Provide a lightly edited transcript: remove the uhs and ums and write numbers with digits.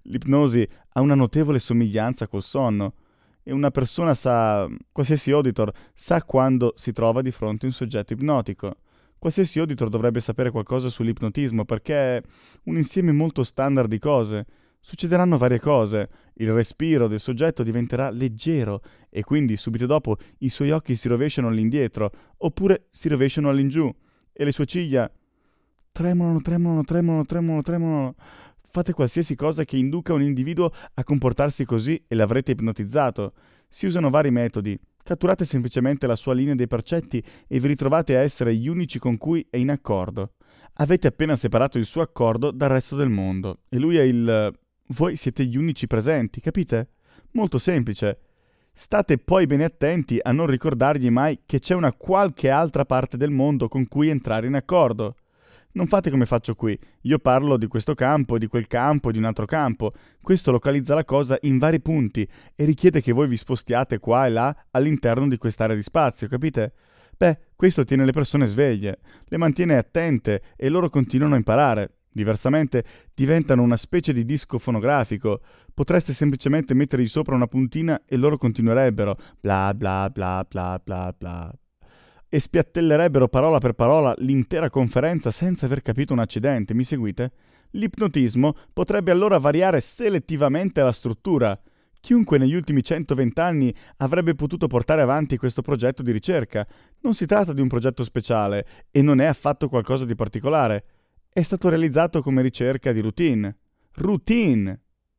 L'ipnosi ha una notevole somiglianza col sonno e una persona sa, qualsiasi auditor sa quando si trova di fronte a un soggetto ipnotico. Qualsiasi auditor dovrebbe sapere qualcosa sull'ipnotismo perché è un insieme molto standard di cose. Succederanno varie cose, il respiro del soggetto diventerà leggero e quindi subito dopo i suoi occhi si rovesciano all'indietro oppure si rovesciano all'ingiù e le sue ciglia tremolano, tremolano, tremolano, tremolano, tremolano. Fate qualsiasi cosa che induca un individuo a comportarsi così e l'avrete ipnotizzato. Si usano vari metodi. Catturate semplicemente la sua linea dei percetti e vi ritrovate a essere gli unici con cui è in accordo. Avete appena separato il suo accordo dal resto del mondo e lui è il... Voi siete gli unici presenti, capite? Molto semplice. State poi bene attenti a non ricordargli mai che c'è una qualche altra parte del mondo con cui entrare in accordo. Non fate come faccio qui. Io parlo di questo campo, di quel campo, di un altro campo. Questo localizza la cosa in vari punti e richiede che voi vi spostiate qua e là all'interno di quest'area di spazio, capite? Beh, questo tiene le persone sveglie, le mantiene attente e loro continuano a imparare. Diversamente diventano una specie di disco fonografico. Potreste semplicemente mettergli sopra una puntina e loro continuerebbero bla bla bla bla bla bla e spiattellerebbero parola per parola l'intera conferenza senza aver capito un accidente, mi seguite? L'ipnotismo potrebbe allora variare selettivamente la struttura. Chiunque negli ultimi 120 anni avrebbe potuto portare avanti questo progetto di ricerca. Non si tratta di un progetto speciale e non è affatto qualcosa di particolare. È stato realizzato come ricerca di routine. Routine!